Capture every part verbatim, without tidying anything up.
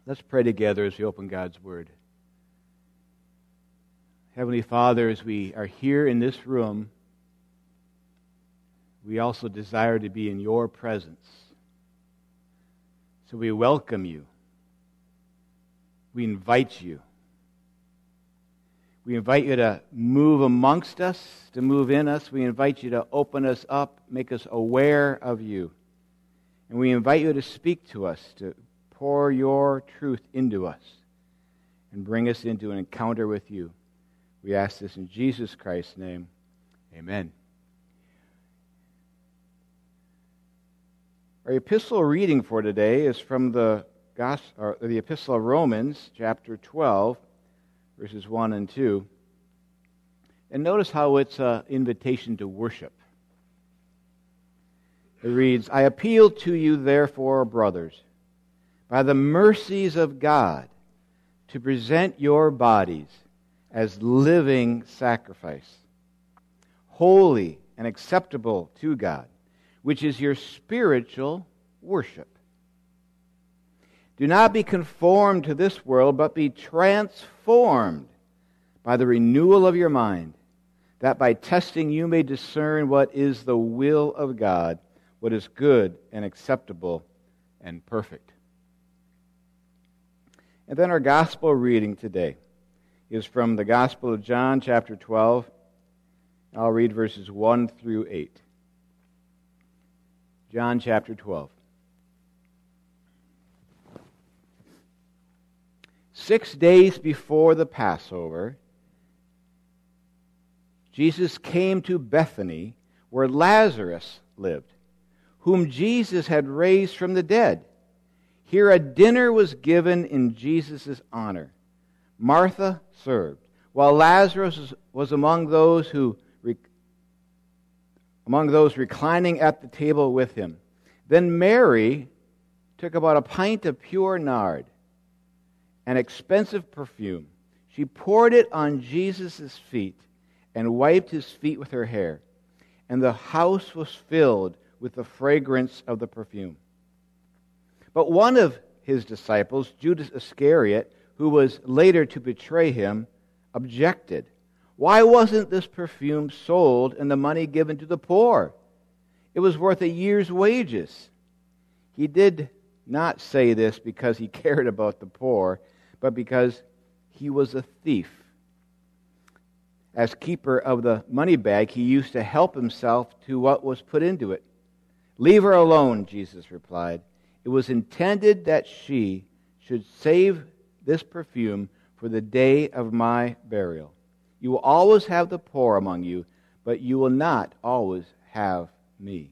Let's pray together as we open God's Word. Heavenly Father, as we are here in this room, we also desire to be in your presence. So we welcome you. We invite you. We invite you to move amongst us, to move in us. We invite you to open us up, make us aware of you. And we invite you to speak to us, to pour your truth into us and bring us into an encounter with you. We ask this in Jesus Christ's name. Amen. Our epistle reading for today is from the Gospel, or the Epistle of Romans, chapter twelve, verses one and two. And notice how it's an invitation to worship. It reads, "I appeal to you, therefore, brothers, by the mercies of God, to present your bodies as living sacrifice, holy and acceptable to God, which is your spiritual worship. Do not be conformed to this world, but be transformed by the renewal of your mind, that by testing you may discern what is the will of God, what is good and acceptable and perfect." And then our gospel reading today is from the Gospel of John, chapter twelve. I'll read verses one through eight. John chapter twelve. Six days before the Passover, Jesus came to Bethany, where Lazarus lived, whom Jesus had raised from the dead. Here a dinner was given in Jesus' honor. Martha served, while Lazarus was among those who among those reclining at the table with him. Then Mary took about a pint of pure nard, an expensive perfume. She poured it on Jesus' feet and wiped his feet with her hair, and the house was filled with the fragrance of the perfume. But one of his disciples, Judas Iscariot, who was later to betray him, objected. "Why wasn't this perfume sold and the money given to the poor? It was worth a year's wages." He did not say this because he cared about the poor, but because he was a thief. As keeper of the money bag, he used to help himself to what was put into it. "Leave her alone," Jesus replied. "It was intended that she should save this perfume for the day of my burial. You will always have the poor among you, but you will not always have me."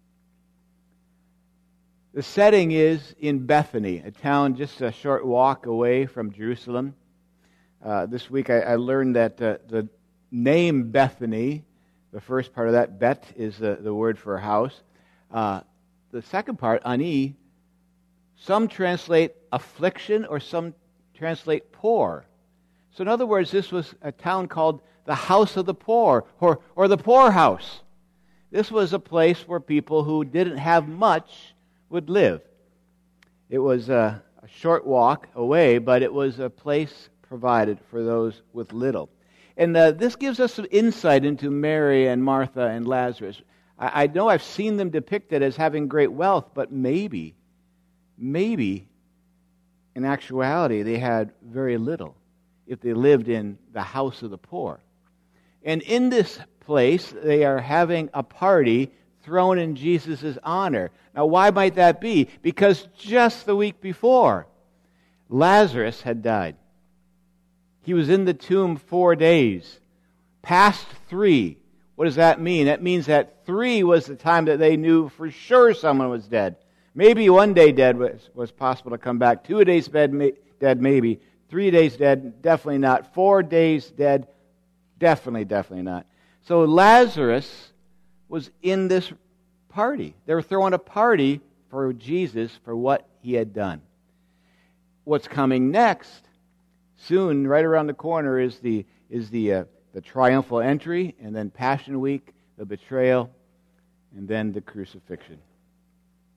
The setting is in Bethany, a town just a short walk away from Jerusalem. Uh, this week I, I learned that uh, the name Bethany, the first part of that, bet, is the, the word for house. Uh, the second part, ani, some translate affliction or some translate poor. So in other words, this was a town called the house of the poor, or, or the poorhouse. This was a place where people who didn't have much would live. It was a, a short walk away, but it was a place provided for those with little. And uh, this gives us some insight into Mary and Martha and Lazarus. I, I know I've seen them depicted as having great wealth, but maybe, maybe, in actuality, they had very little if they lived in the house of the poor. And in this place, they are having a party thrown in Jesus' honor. Now, why might that be? Because just the week before, Lazarus had died. He was in the tomb four days, past three. What does that mean? That means that three was the time that they knew for sure someone was dead. Maybe one day dead was, was possible to come back. Two days dead, dead maybe. Three days dead, definitely not. Four days dead, definitely, definitely not. So Lazarus was in this party. They were throwing a party for Jesus for what he had done. What's coming next, soon, right around the corner, is the is the uh, the triumphal entry, and then Passion Week, the betrayal, and then the crucifixion.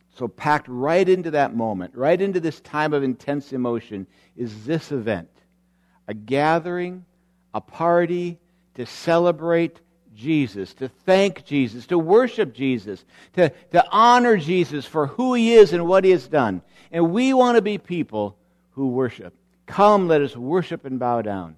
So packed right into that moment, right into this time of intense emotion, is this event. A gathering, a party to celebrate Jesus, to thank Jesus, to worship Jesus, to, to honor Jesus for who He is and what He has done. And we want to be people who worship. Come, let us worship and bow down.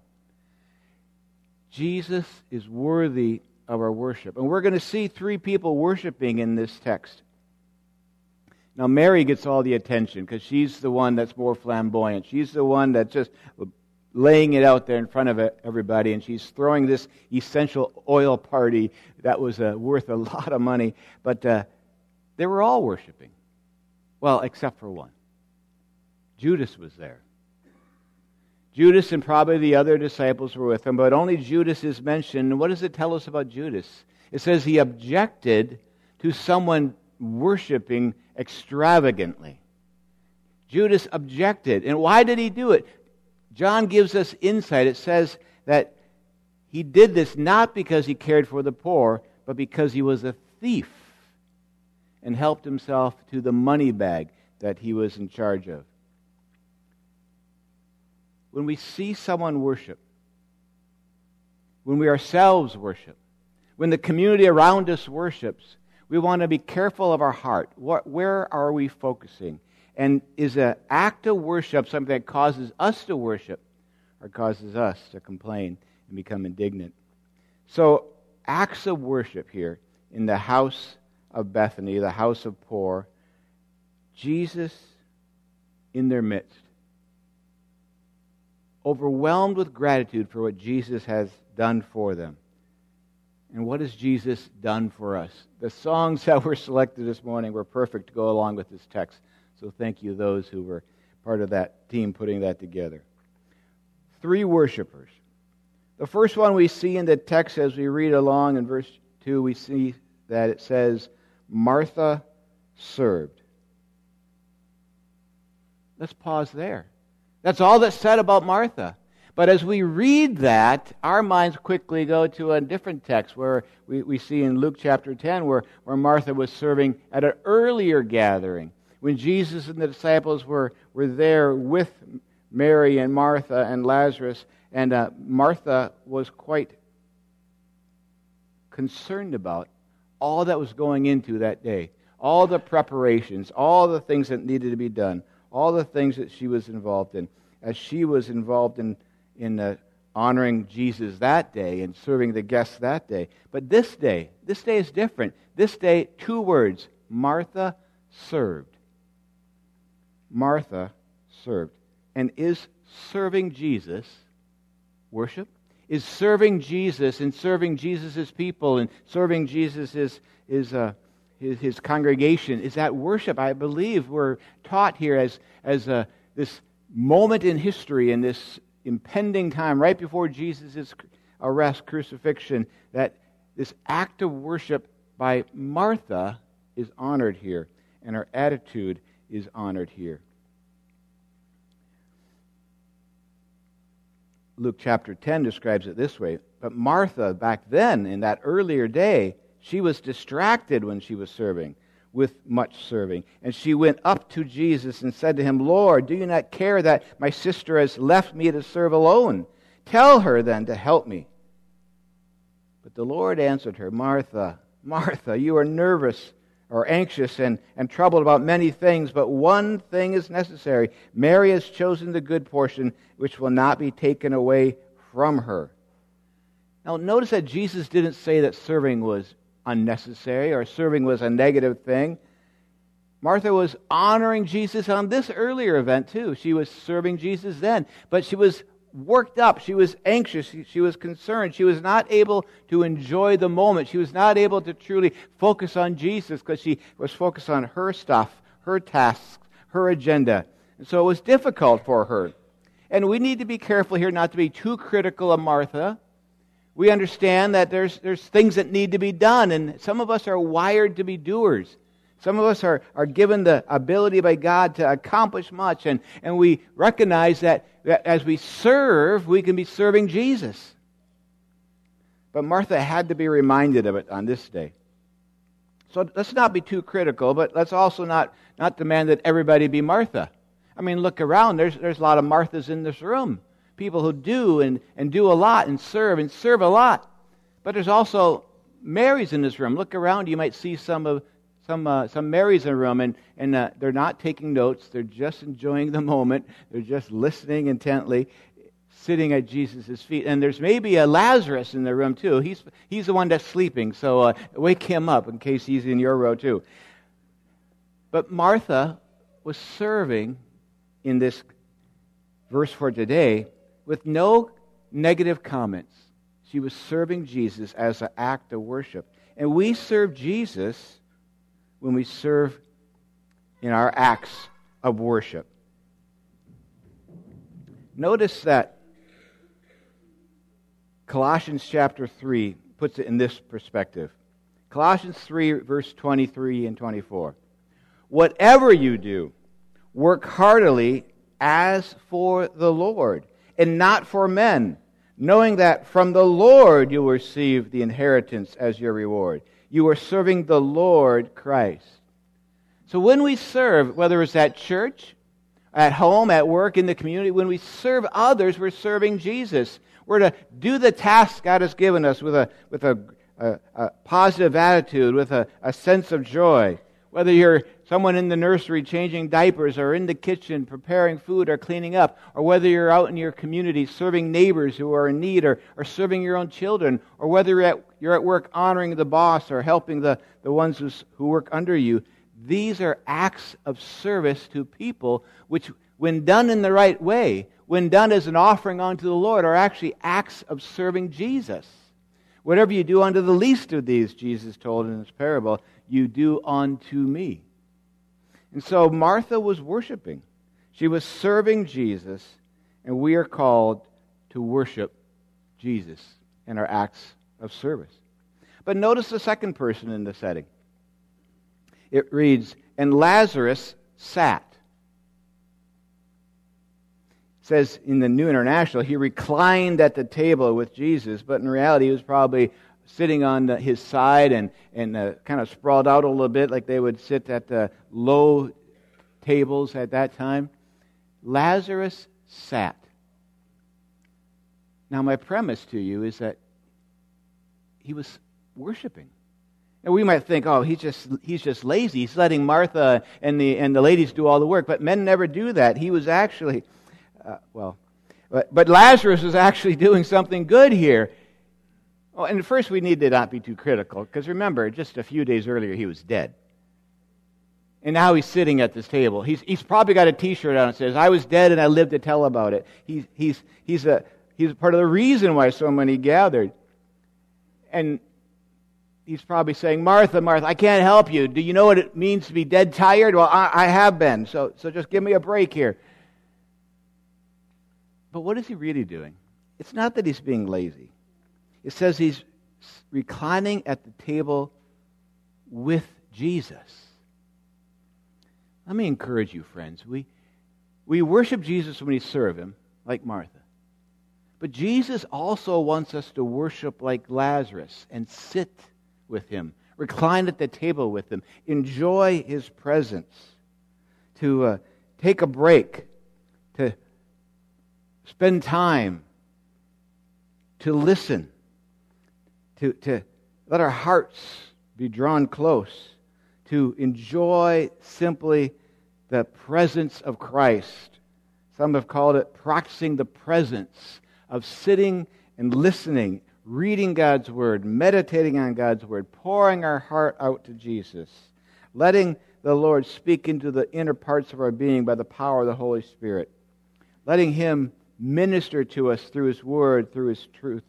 Jesus is worthy of our worship. And we're going to see three people worshiping in this text. Now, Mary gets all the attention because she's the one that's more flamboyant. She's the one that's just laying it out there in front of everybody, and she's throwing this essential oil party that was uh, worth a lot of money. But uh, they were all worshiping. Well, except for one. Judas was there. Judas and probably the other disciples were with him, but only Judas is mentioned. And what does it tell us about Judas? It says he objected to someone worshiping extravagantly. Judas objected. And why did he do it? John gives us insight. It says that he did this not because he cared for the poor, but because he was a thief and helped himself to the money bag that he was in charge of. When we see someone worship, when we ourselves worship, when the community around us worships, we want to be careful of our heart. What, where are we focusing? And is an act of worship something that causes us to worship or causes us to complain and become indignant? So, acts of worship here in the house of Bethany, the house of poor, Jesus in their midst, overwhelmed with gratitude for what Jesus has done for them. And what has Jesus done for us? The songs that were selected this morning were perfect to go along with this text. So thank you those who were part of that team putting that together. Three worshipers. The first one we see in the text as we read along in verse two, we see that it says, Martha served. Let's pause there. That's all that's said about Martha. But as we read that, our minds quickly go to a different text where we, we see in Luke chapter ten where, where Martha was serving at an earlier gathering. When Jesus and the disciples were, were there with Mary and Martha and Lazarus, and uh, Martha was quite concerned about all that was going into that day, all the preparations, all the things that needed to be done, all the things that she was involved in, as she was involved in, in uh, honoring Jesus that day and serving the guests that day. But this day, this day is different. This day, two words, Martha served. Martha served. And is serving Jesus worship? Is serving Jesus and serving Jesus' people and serving Jesus' is, is, uh, his, his congregation, is that worship? I believe we're taught here as, as uh, this moment in history, in this impending time right before Jesus' arrest, crucifixion, that this act of worship by Martha is honored here, and her attitude is honored here. Luke chapter ten describes it this way. But Martha, back then, in that earlier day, she was distracted when she was serving, with much serving. And she went up to Jesus and said to him, Lord, do you not care that my sister has left me to serve alone? Tell her then to help me. But the Lord answered her, Martha, Martha, you are nervous or anxious and, and troubled about many things, but one thing is necessary. Mary has chosen the good portion, which will not be taken away from her. Now notice that Jesus didn't say that serving was unnecessary or serving was a negative thing. Martha was honoring Jesus on this earlier event too. She was serving Jesus then, but she was worked up. She was anxious. She, she was concerned. She was not able to enjoy the moment. She was not able to truly focus on Jesus because she was focused on her stuff, her tasks, her agenda. And so it was difficult for her. And we need to be careful here not to be too critical of Martha. We understand that there's there's things that need to be done, and some of us are wired to be doers. Some of us are, are given the ability by God to accomplish much, and, and we recognize that, that as we serve, we can be serving Jesus. But Martha had to be reminded of it on this day. So let's not be too critical, but let's also not, not demand that everybody be Martha. I mean, look around. There's, there's a lot of Marthas in this room. People who do and, and do a lot and serve and serve a lot. But there's also Marys in this room. Look around. You might see some of some uh, some Marys in the room, and, and uh, they're not taking notes. They're just enjoying the moment. They're just listening intently, sitting at Jesus' feet. And there's maybe a Lazarus in the room too. He's he's the one that's sleeping, so uh, wake him up in case he's in your row too. But Martha was serving in this verse for today with no negative comments. She was serving Jesus as an act of worship. And we serve Jesus when we serve in our acts of worship. Notice that Colossians chapter three puts it in this perspective. Colossians three, verse twenty-three and twenty-four. Whatever you do, work heartily as for the Lord, and not for men, knowing that from the Lord you will receive the inheritance as your reward. You are serving the Lord Christ. So when we serve, whether it's at church, at home, at work, in the community, when we serve others, we're serving Jesus. We're to do the task God has given us with a with a, a, a positive attitude, with a, a sense of joy. Whether you're someone in the nursery changing diapers, or in the kitchen preparing food or cleaning up, or whether you're out in your community serving neighbors who are in need, or, or serving your own children, or whether you're at, you're at work honoring the boss or helping the, the ones who, who work under you, these are acts of service to people which, when done in the right way, when done as an offering unto the Lord, are actually acts of serving Jesus. Whatever you do unto the least of these, Jesus told in this parable, you do unto me. And so Martha was worshiping. She was serving Jesus, and we are called to worship Jesus in our acts of service. But notice the second person in the setting. It reads, and Lazarus sat. It says in the New International, he reclined at the table with Jesus, but in reality he was probably sitting on the, his side and, and uh, kind of sprawled out a little bit like they would sit at the low tables at that time. Lazarus sat. Now my premise to you is that he was worshiping. And we might think, oh, he's just he's just lazy. He's letting Martha and the and the ladies do all the work. But men never do that. He was actually, uh, well, but, but Lazarus was actually doing something good here. Oh, and first we need to not be too critical, because remember, just a few days earlier he was dead. And now he's sitting at this table. He's he's probably got a T-shirt on that says, I was dead and I lived to tell about it. He's he's he's a he's part of the reason why so many gathered. And he's probably saying, Martha, Martha, I can't help you. Do you know what it means to be dead tired? Well, I, I have been, so so just give me a break here. But what is he really doing? It's not that he's being lazy. It says he's reclining at the table with Jesus. Let me encourage you, friends. We, we worship Jesus when we serve Him, like Martha. But Jesus also wants us to worship like Lazarus and sit with Him, recline at the table with Him, enjoy His presence, to uh, take a break, to spend time, to listen, to, to let our hearts be drawn close, to enjoy simply the presence of Christ. Some have called it practicing the presence of sitting and listening, reading God's Word, meditating on God's Word, pouring our heart out to Jesus, letting the Lord speak into the inner parts of our being by the power of the Holy Spirit, letting Him minister to us through His Word, through His truth,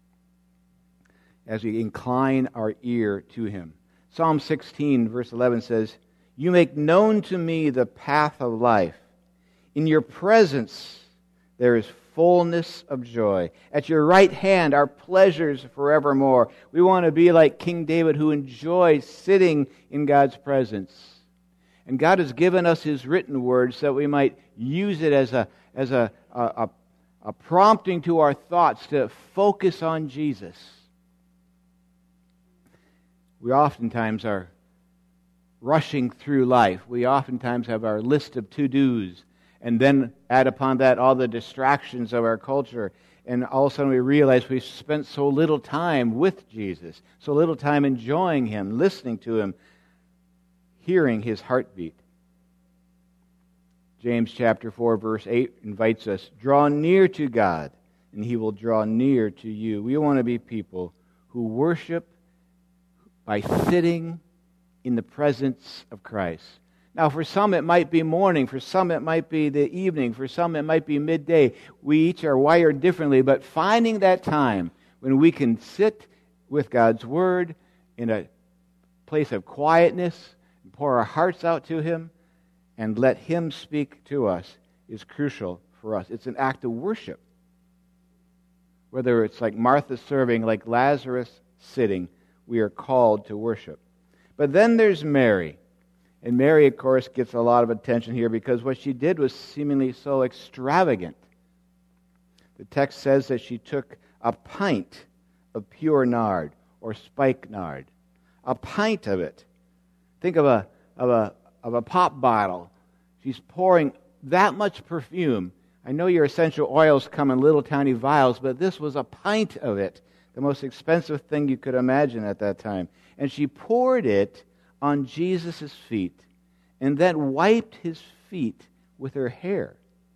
as we incline our ear to Him. Psalm sixteen, verse eleven says, you make known to me the path of life. In your presence there is fullness of joy. At your right hand are pleasures forevermore. We want to be like King David, who enjoys sitting in God's presence. And God has given us His written word so that we might use it as a as a, a, a prompting to our thoughts to focus on Jesus. We oftentimes are rushing through life. We oftentimes have our list of to-dos, and then add upon that all the distractions of our culture. And all of a sudden we realize we've spent so little time with Jesus, so little time enjoying Him, listening to Him, hearing His heartbeat. James chapter four, verse eight invites us, draw near to God, and He will draw near to you. We want to be people who worship by sitting in the presence of Christ. Now, for some it might be morning, for some it might be the evening, for some it might be midday. We each are wired differently, but finding that time when we can sit with God's Word in a place of quietness, and pour our hearts out to Him, and let Him speak to us is crucial for us. It's an act of worship. Whether it's like Martha serving, like Lazarus sitting, we are called to worship. But then there's Mary. And Mary, of course, gets a lot of attention here because what she did was seemingly so extravagant. The text says that she took a pint of pure nard or spikenard. A pint of it. Think of a of a of a pop bottle. She's pouring that much perfume. I know your essential oils come in little tiny vials, but this was a pint of it, the most expensive thing you could imagine at that time. And she poured it on Jesus' feet and then wiped His feet with her hair.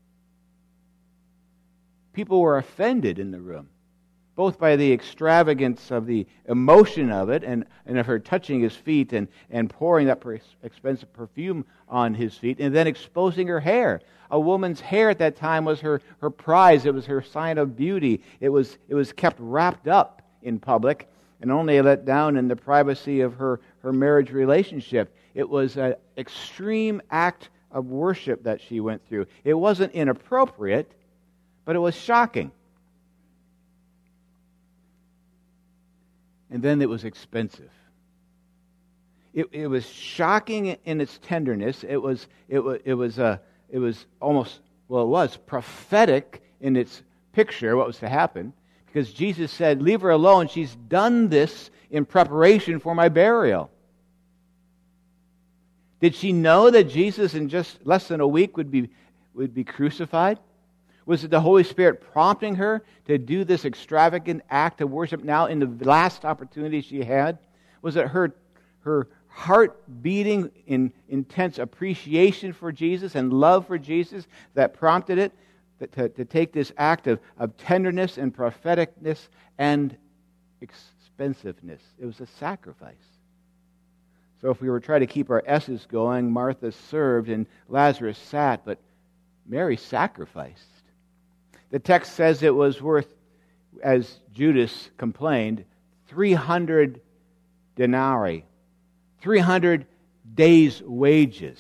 People were offended in the room, both by the extravagance of the emotion of it and, and of her touching His feet and, and pouring that per- expensive perfume on His feet and then exposing her hair. A woman's hair at that time was her, her prize. It was her sign of beauty. It was, it was kept wrapped up in public and only let down in the privacy of her, her marriage relationship. It was an extreme act of worship that she went through. It wasn't inappropriate, but it was shocking. And then it was expensive. It, it was shocking in its tenderness. It was it was it was uh, it was almost well it was prophetic in its picture what was to happen, because Jesus said, "Leave her alone. She's done this in preparation for my burial." Did she know that Jesus in just less than a week would be would be crucified? Was it the Holy Spirit prompting her to do this extravagant act of worship now in the last opportunity she had? Was it her, her heart beating in intense appreciation for Jesus and love for Jesus that prompted it to, to take this act of, of tenderness and propheticness and expensiveness? It was a sacrifice. So if we were trying to keep our S's going, Martha served and Lazarus sat, but Mary sacrificed. The text says it was worth, as Judas complained, three hundred denarii, three hundred days' wages.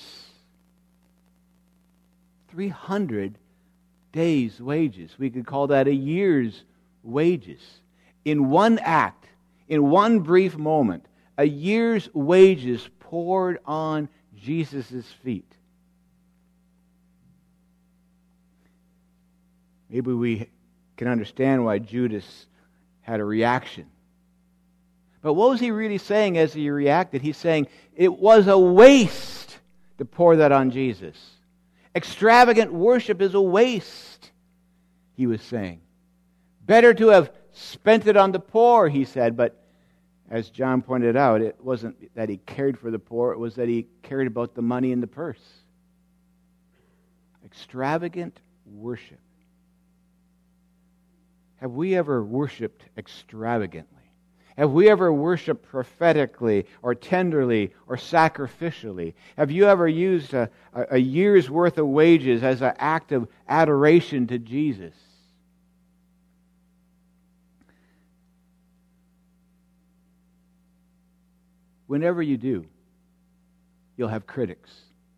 three hundred days' wages. We could call that a year's wages. In one act, in one brief moment, a year's wages poured on Jesus' feet. Maybe we can understand why Judas had a reaction. But what was he really saying as he reacted? He's saying it was a waste to pour that on Jesus. Extravagant worship is a waste, he was saying. Better to have spent it on the poor, he said. But as John pointed out, it wasn't that he cared for the poor, it was that he cared about the money in the purse. Extravagant worship. Have we ever worshipped extravagantly? Have we ever worshipped prophetically or tenderly or sacrificially? Have you ever used a, a year's worth of wages as an act of adoration to Jesus? Whenever you do, you'll have critics.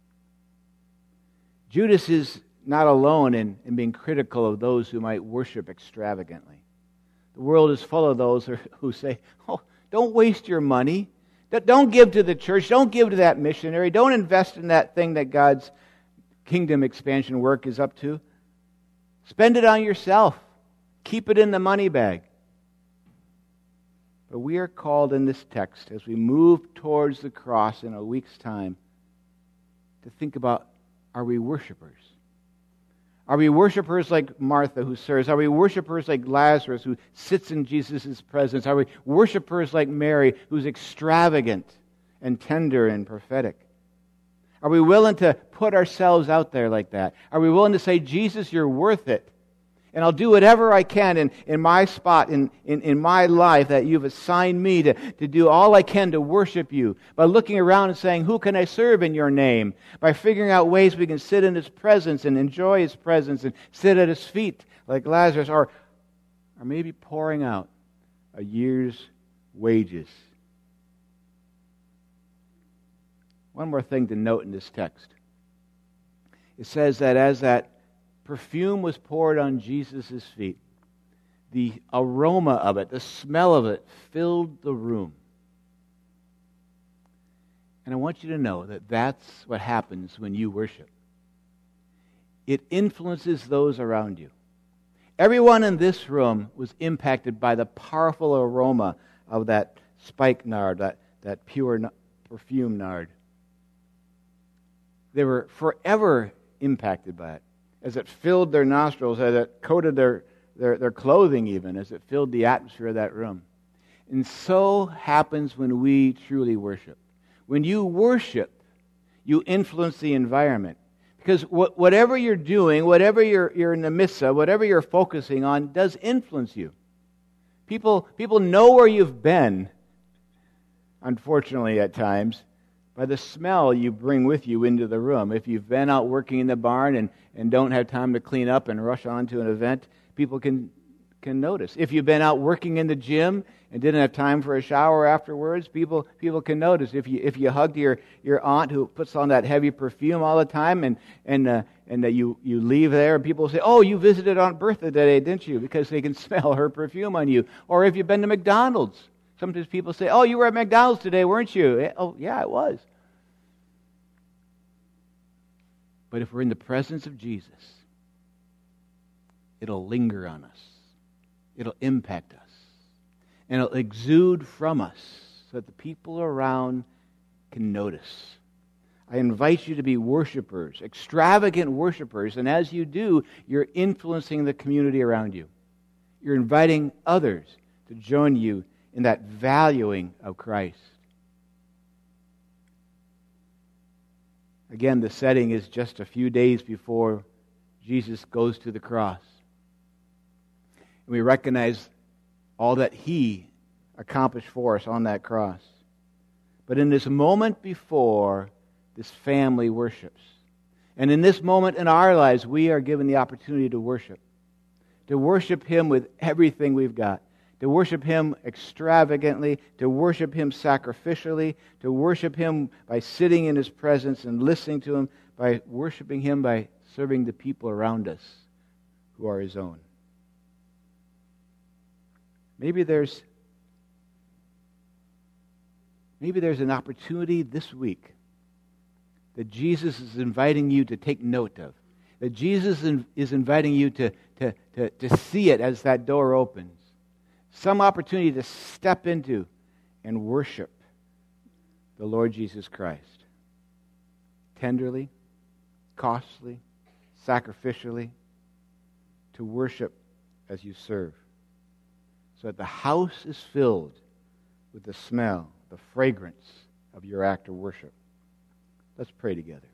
Judas is not alone in, in being critical of those who might worship extravagantly. The world is full of those who say, oh, don't waste your money. Don't give to the church. Don't give to that missionary. Don't invest in that thing that God's kingdom expansion work is up to. Spend it on yourself. Keep it in the money bag. But we are called in this text, as we move towards the cross in a week's time, to think about, are we worshipers? Are we worshipers like Martha who serves? Are we worshipers like Lazarus who sits in Jesus' presence? Are we worshipers like Mary who's extravagant and tender and prophetic? Are we willing to put ourselves out there like that? Are we willing to say, Jesus, you're worth it, and I'll do whatever I can in, in my spot, in, in, in my life that you've assigned me to, to do all I can to worship you, by looking around and saying, who can I serve in your name? By figuring out ways we can sit in His presence and enjoy His presence and sit at His feet like Lazarus, or, or maybe pouring out a year's wages. One more thing to note in this text. It says that as that perfume was poured on Jesus' feet, the aroma of it, the smell of it, filled the room. And I want you to know that that's what happens when you worship. It influences those around you. Everyone in this room was impacted by the powerful aroma of that spikenard, that, that pure perfume nard. They were forever impacted by it, as it filled their nostrils, as it coated their, their, their clothing even, as it filled the atmosphere of that room. And so happens when we truly worship. When you worship, you influence the environment. Because wh- whatever you're doing, whatever you're, you're in the midst of, whatever you're focusing on, does influence you. People, people know where you've been, unfortunately at times, by the smell you bring with you into the room. If you've been out working in the barn and, and don't have time to clean up and rush on to an event, people can, can notice. If you've been out working in the gym and didn't have time for a shower afterwards, people people can notice. If you if you hugged your, your aunt who puts on that heavy perfume all the time and and uh, and uh, you, you leave there and people say, oh, you visited Aunt Bertha today, didn't you? Because they can smell her perfume on you. Or if you've been to McDonald's, sometimes people say, oh, you were at McDonald's today, weren't you? Oh, yeah, it was. But if we're in the presence of Jesus, it'll linger on us. It'll impact us. And it'll exude from us so that the people around can notice. I invite you to be worshipers, extravagant worshipers, and as you do, you're influencing the community around you. You're inviting others to join you in that valuing of Christ. Again, the setting is just a few days before Jesus goes to the cross. And we recognize all that He accomplished for us on that cross. But in this moment before, this family worships. And in this moment in our lives, we are given the opportunity to worship. To worship Him with everything we've got. To worship Him extravagantly, to worship Him sacrificially, to worship Him by sitting in His presence and listening to Him, by worshiping Him by serving the people around us who are His own. Maybe there's maybe there's an opportunity this week that Jesus is inviting you to take note of. That Jesus is inviting you to, to, to, to see it as that door opens. Some opportunity to step into and worship the Lord Jesus Christ. Tenderly, costly, sacrificially, to worship as you serve. So that the house is filled with the smell, the fragrance of your act of worship. Let's pray together.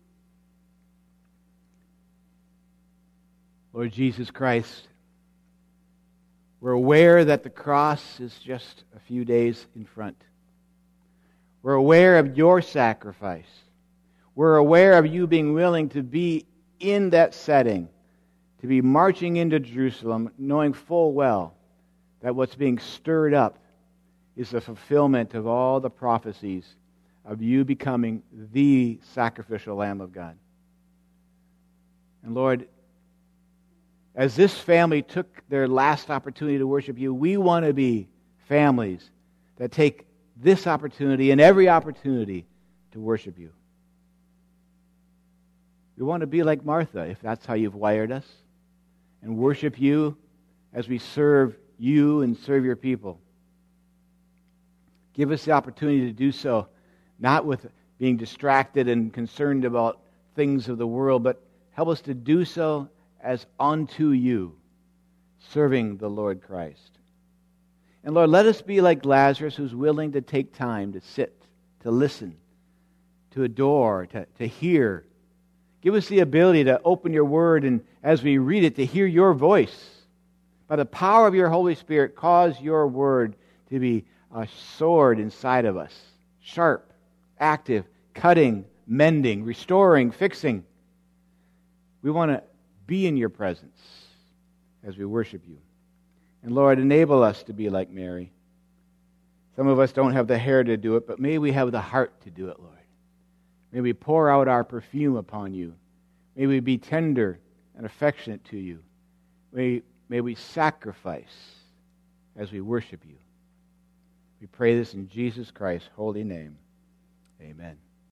Lord Jesus Christ, we're aware that the cross is just a few days in front. We're aware of your sacrifice. We're aware of you being willing to be in that setting, to be marching into Jerusalem, knowing full well that what's being stirred up is the fulfillment of all the prophecies of you becoming the sacrificial Lamb of God. And Lord, as this family took their last opportunity to worship you, we want to be families that take this opportunity and every opportunity to worship you. We want to be like Martha, if that's how you've wired us, and worship you as we serve you and serve your people. Give us the opportunity to do so, not with being distracted and concerned about things of the world, but help us to do so as unto you, serving the Lord Christ. And Lord, let us be like Lazarus, who's willing to take time to sit, to listen, to adore, to, to hear. Give us the ability to open your word and as we read it, to hear your voice. By the power of your Holy Spirit, cause your word to be a sword inside of us, sharp, active, cutting, mending, restoring, fixing. We want to be in your presence as we worship you. And Lord, enable us to be like Mary. Some of us don't have the hair to do it, but may we have the heart to do it, Lord. May we pour out our perfume upon you. May we be tender and affectionate to you. May, may we sacrifice as we worship you. We pray this in Jesus Christ's holy name. Amen.